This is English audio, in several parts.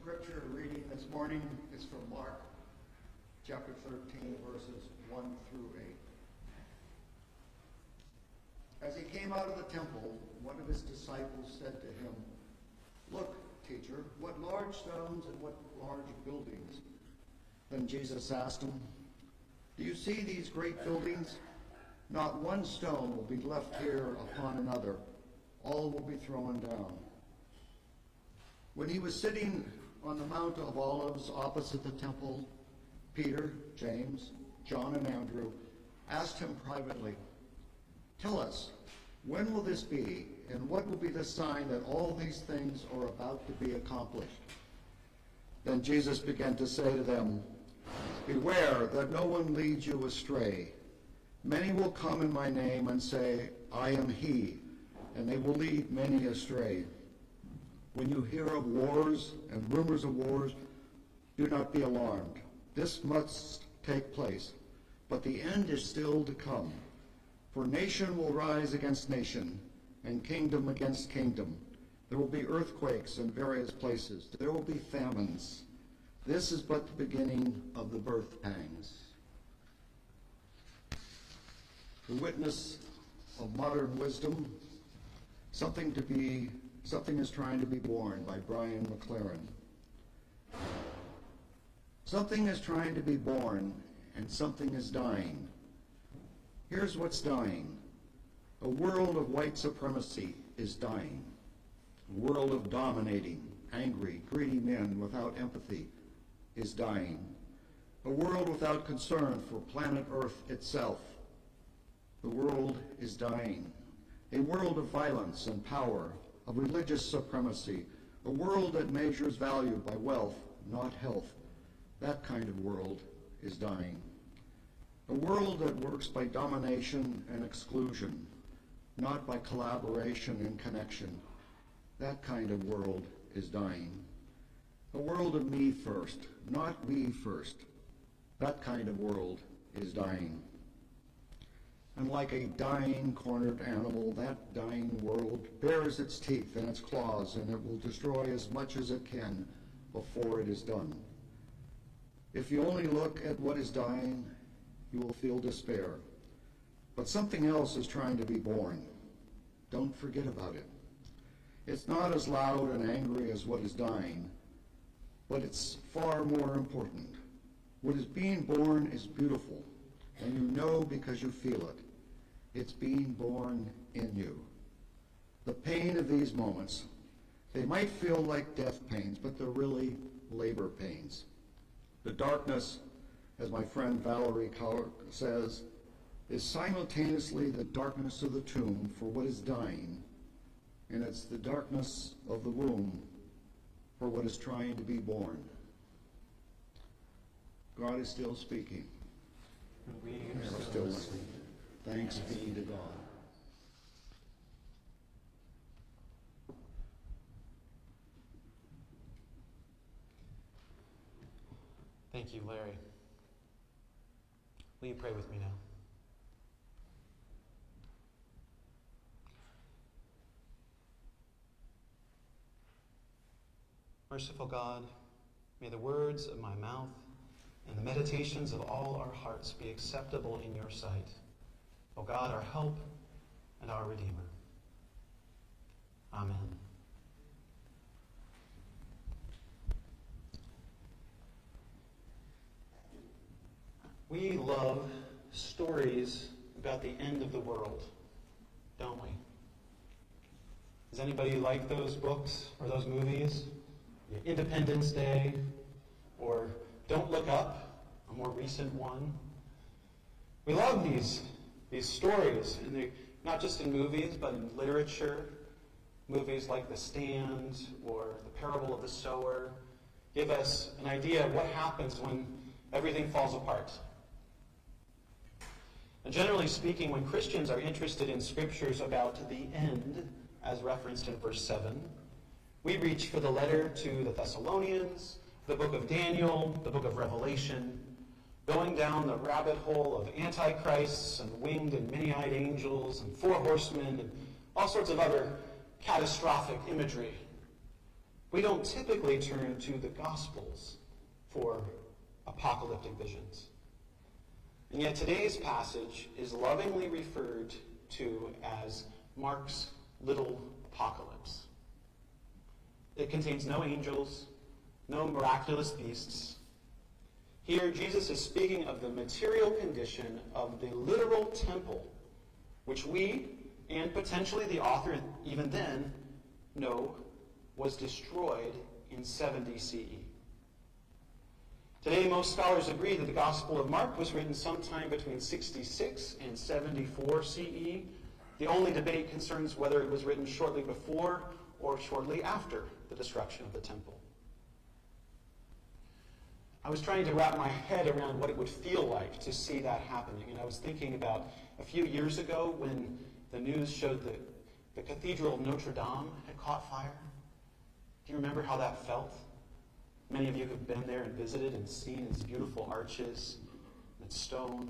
scripture reading this morning is from Mark chapter 13, verses 1 through 8. As he came out of the temple, one of his disciples said to him, "Look, teacher, what large stones and what large buildings." Then Jesus asked him, "Do you see these great buildings? Not one stone will be left here upon another. All will be thrown down." When he was sitting on the Mount of Olives opposite the temple, Peter, James, John, and Andrew asked him privately, "Tell us, when will this be, and what will be the sign that all these things are about to be accomplished?" Then Jesus began to say to them, "Beware that no one leads you astray. Many will come in my name and say, 'I am he,' and they will lead many astray. When you hear of wars and rumors of wars, do not be alarmed. This must take place, but the end is still to come. For nation will rise against nation, and kingdom against kingdom. There will be earthquakes in various places. There will be famines. This is but the beginning of the birth pangs." The witness of modern wisdom, Something is Trying to Be Born by Brian McLaren. Something is trying to be born, and something is dying. Here's what's dying. A world of white supremacy is dying. A world of dominating, angry, greedy men without empathy is dying. A world without concern for planet Earth itself. The world is dying. A world of violence and power, of religious supremacy, a world that measures value by wealth, not health. That kind of world is dying. A world that works by domination and exclusion, not by collaboration and connection. That kind of world is dying. A world of me first, not we first. That kind of world is dying. And like a dying, cornered animal, that dying world bares its teeth and its claws, and it will destroy as much as it can before it is done. If you only look at what is dying, you will feel despair. But something else is trying to be born. Don't forget about it. It's not as loud and angry as what is dying, but it's far more important. What is being born is beautiful, and you know because you feel it. It's being born in you. The pain of these moments, they might feel like death pains, but they're really labor pains. The darkness, as my friend Valerie Kaur says, is simultaneously the darkness of the tomb for what is dying, and it's the darkness of the womb for what is trying to be born. God is still speaking. We are still listening. Thanks be to God. Thank you, Larry. Will you pray with me now? Merciful God, may the words of my mouth and the meditations of all our hearts be acceptable in your sight, O God, our help and our Redeemer. Amen. We love stories about the end of the world, don't we? Does anybody like those books or those movies? Independence Day, or Don't Look Up, a more recent one. We love these stories, and they not just in movies, but in literature. Movies like The Stand or The Parable of the Sower give us an idea of what happens when everything falls apart. And generally speaking, when Christians are interested in scriptures about the end, as referenced in verse 7, we reach for the letter to the Thessalonians, the book of Daniel, the book of Revelation, going down the rabbit hole of antichrists and winged and many-eyed angels and four horsemen and all sorts of other catastrophic imagery. We don't typically turn to the Gospels for apocalyptic visions. And yet today's passage is lovingly referred to as Mark's little apocalypse. It contains no angels, no miraculous beasts. Here, Jesus is speaking of the material condition of the literal temple, which we, and potentially the author even then, know was destroyed in 70 CE. Today, most scholars agree that the Gospel of Mark was written sometime between 66 and 74 CE. The only debate concerns whether it was written shortly before or shortly after the destruction of the temple. I was trying to wrap my head around what it would feel like to see that happening, and I was thinking about a few years ago when the news showed that the Cathedral of Notre Dame had caught fire. Do you remember how that felt? Many of you have been there and visited and seen its beautiful arches and stone.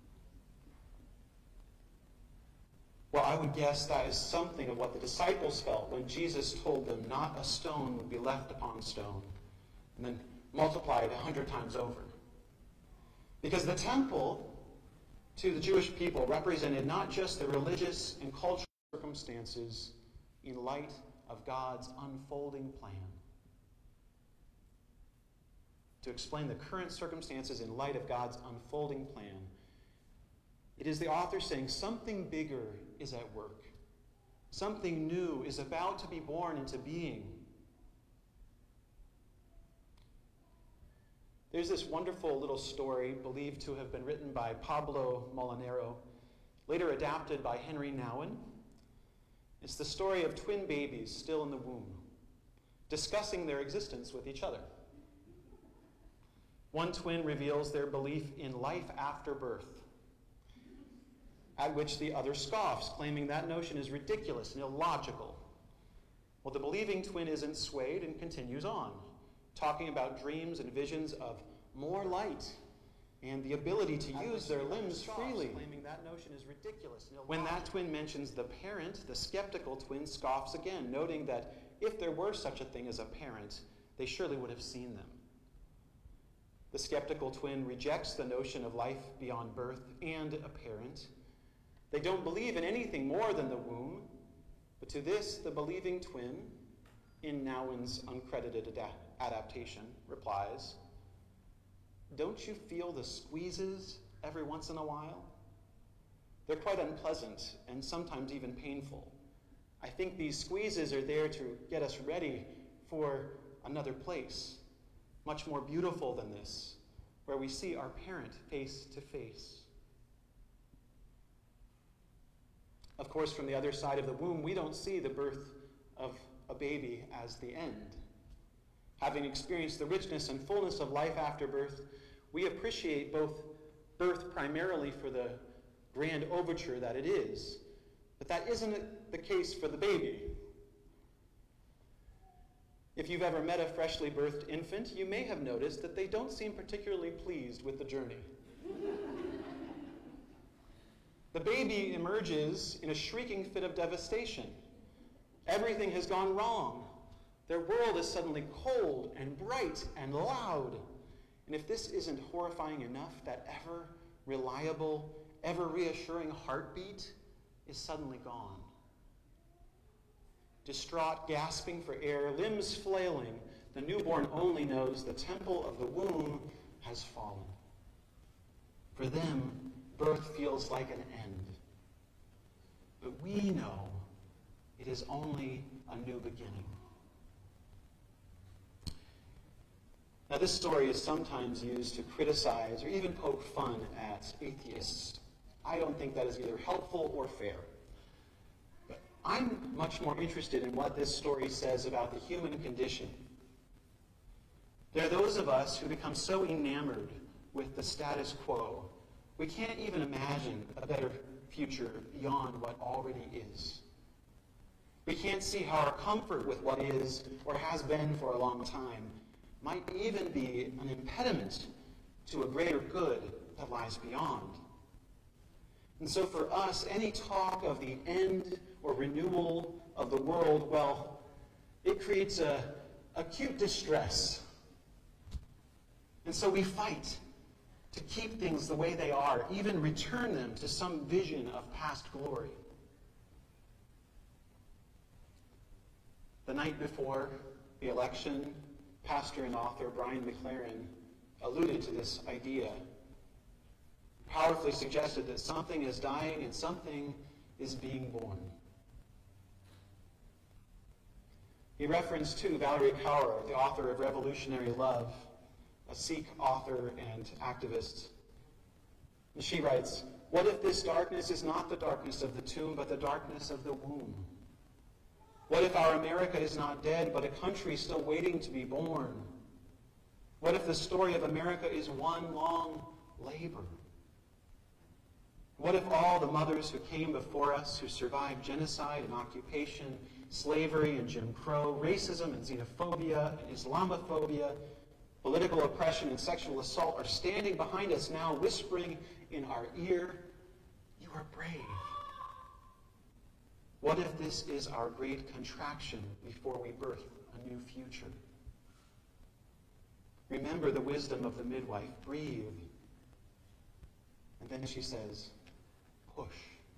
Well, I would guess that is something of what the disciples felt when Jesus told them not a stone would be left upon stone, and then multiplied 100 times over. Because the temple to the Jewish people represented not just the religious and cultural circumstances in light of God's unfolding plan. To explain the current circumstances in light of God's unfolding plan, it is the author saying something bigger is at work. Something new is about to be born into being. There's this wonderful little story believed to have been written by Pablo Molinero, later adapted by Henry Nouwen. It's the story of twin babies still in the womb, discussing their existence with each other. One twin reveals their belief in life after birth, at which the other scoffs, claiming that notion is ridiculous and illogical. Well, the believing twin isn't swayed and continues on, talking about dreams and visions of more light and the ability to use their limbs freely. Claiming that notion is ridiculous and illogical. When that twin mentions the parent, the skeptical twin scoffs again, noting that if there were such a thing as a parent, they surely would have seen them. The skeptical twin rejects the notion of life beyond birth and a parent. They don't believe in anything more than the womb, but to this, the believing twin, in Nouwen's uncredited adaptation, replies, "Don't you feel the squeezes every once in a while? They're quite unpleasant and sometimes even painful. I think these squeezes are there to get us ready for another place, much more beautiful than this, where we see our parent face to face." Of course, from the other side of the womb, we don't see the birth of a baby as the end. Having experienced the richness and fullness of life after birth, we appreciate both birth primarily for the grand overture that it is, but that isn't the case for the baby. If you've ever met a freshly birthed infant, you may have noticed that they don't seem particularly pleased with the journey. The baby emerges in a shrieking fit of devastation. Everything has gone wrong. Their world is suddenly cold and bright and loud. And if this isn't horrifying enough, that ever reliable, ever reassuring heartbeat is suddenly gone. Distraught, gasping for air, limbs flailing, the newborn only knows the temple of the womb has fallen. For them, birth feels like an end. But we know it is only a new beginning. Now, this story is sometimes used to criticize or even poke fun at atheists. I don't think that is either helpful or fair. But I'm much more interested in what this story says about the human condition. There are those of us who become so enamored with the status quo, we can't even imagine a better future beyond what already is. We can't see how our comfort with what is or has been for a long time might even be an impediment to a greater good that lies beyond. And so for us, any talk of the end or renewal of the world, well, it creates a acute distress. And so we fight to keep things the way they are, even return them to some vision of past glory. The night before the election, pastor and author Brian McLaren alluded to this idea, powerfully suggested that something is dying and something is being born. He referenced to Valerie Kaur, the author of Revolutionary Love, a Sikh author and activist. And she writes, "What if this darkness is not the darkness of the tomb, but the darkness of the womb? What if our America is not dead, but a country still waiting to be born? What if the story of America is one long labor? What if all the mothers who came before us, who survived genocide and occupation, slavery and Jim Crow, racism and xenophobia and Islamophobia, political oppression and sexual assault are standing behind us now, whispering in our ear, 'You are brave'? What if this is our great contraction before we birth a new future? Remember the wisdom of the midwife. Breathe." And then she says, "Push.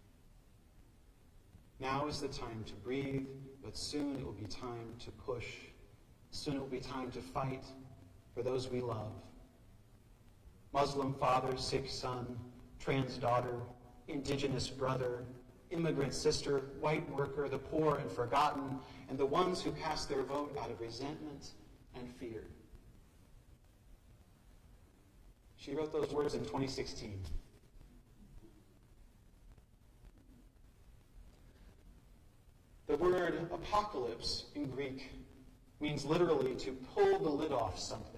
Now is the time to breathe, but soon it will be time to push. Soon it will be time to fight for those we love. Muslim father, Sikh son, trans daughter, indigenous brother, immigrant sister, white worker, the poor and forgotten, and the ones who cast their vote out of resentment and fear." She wrote those words in 2016. The word apocalypse in Greek means literally to pull the lid off something.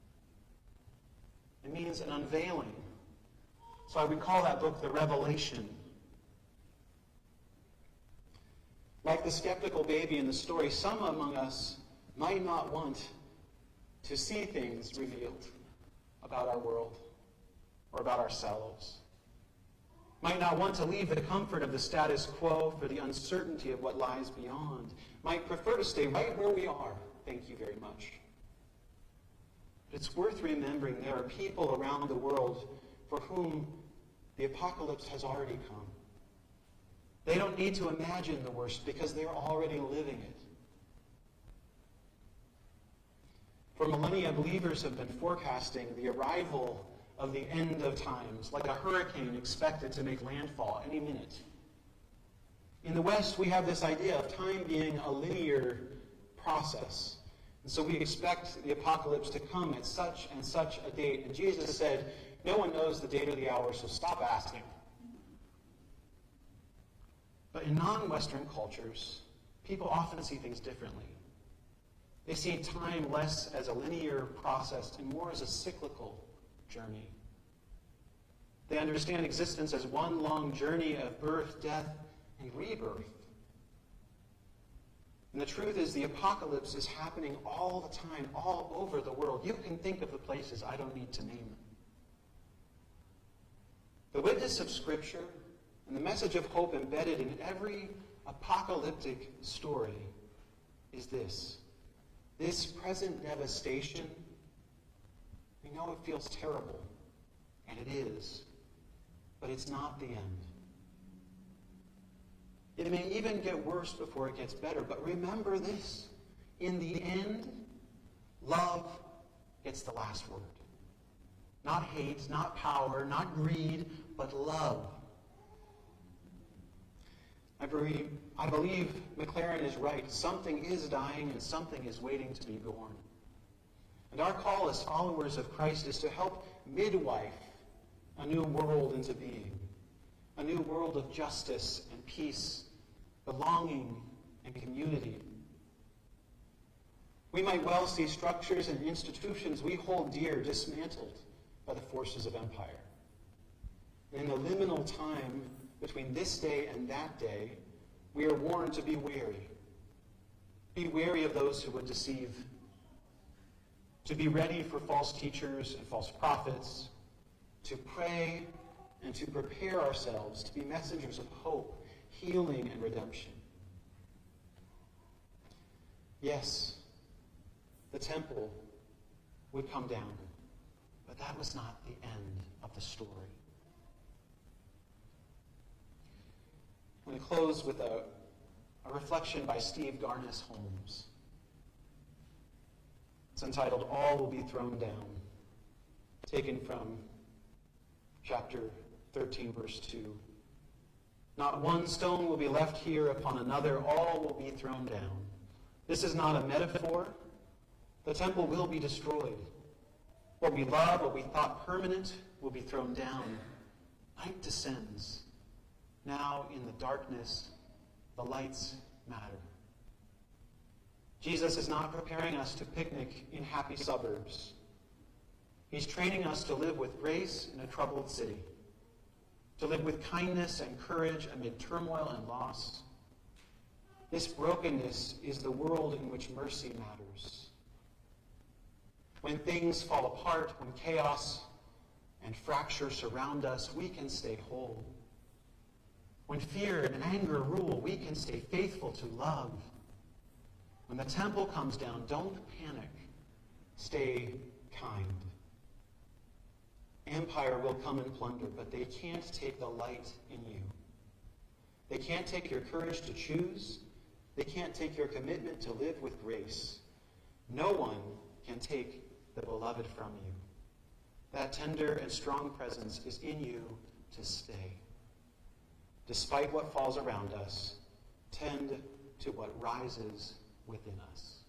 It means an unveiling. So I would call that book the Revelation. Like the skeptical baby in the story, some among us might not want to see things revealed about our world or about ourselves. Might not want to leave the comfort of the status quo for the uncertainty of what lies beyond. Might prefer to stay right where we are. Thank you very much. But it's worth remembering there are people around the world for whom the apocalypse has already come. They don't need to imagine the worst because they're already living it. For millennia, believers have been forecasting the arrival of the end of times, like a hurricane expected to make landfall any minute. In the West, we have this idea of time being a linear process. And so we expect the apocalypse to come at such and such a date. And Jesus said, "No one knows the date or the hour, so stop asking." But in non-Western cultures, people often see things differently. They see time less as a linear process and more as a cyclical journey. They understand existence as one long journey of birth, death, and rebirth. And the truth is the apocalypse is happening all the time, all over the world. You can think of the places, I don't need to name them. The witness of Scripture and the message of hope embedded in every apocalyptic story is this. This present devastation, we know it feels terrible, and it is, but it's not the end. It may even get worse before it gets better, but remember this. In the end, love gets the last word. Not hate, not power, not greed, but love. I believe McLaren is right. Something is dying and something is waiting to be born. And our call as followers of Christ is to help midwife a new world into being. A new world of justice and peace, belonging and community. We might well see structures and institutions we hold dear dismantled by the forces of empire. And in the liminal time between this day and that day, we are warned to be wary. Be wary of those who would deceive. To be ready for false teachers and false prophets. To pray and to prepare ourselves to be messengers of hope, healing, and redemption. Yes, the temple would come down. But that was not the end of the story. I'm going to close with a reflection by Steve Garnes Holmes. It's entitled, All Will Be Thrown Down, taken from chapter 13, verse 2. Not one stone will be left here upon another, all will be thrown down. This is not a metaphor. The temple will be destroyed. What we love, what we thought permanent, will be thrown down. Night descends. Now in the darkness, the lights matter. Jesus is not preparing us to picnic in happy suburbs. He's training us to live with grace in a troubled city, to live with kindness and courage amid turmoil and loss. This brokenness is the world in which mercy matters. When things fall apart, when chaos and fracture surround us, we can stay whole. When fear and anger rule, we can stay faithful to love. When the temple comes down, don't panic. Stay kind. Empire will come and plunder, but they can't take the light in you. They can't take your courage to choose. They can't take your commitment to live with grace. No one can take the beloved from you. That tender and strong presence is in you to stay. Despite what falls around us, tend to what rises within us.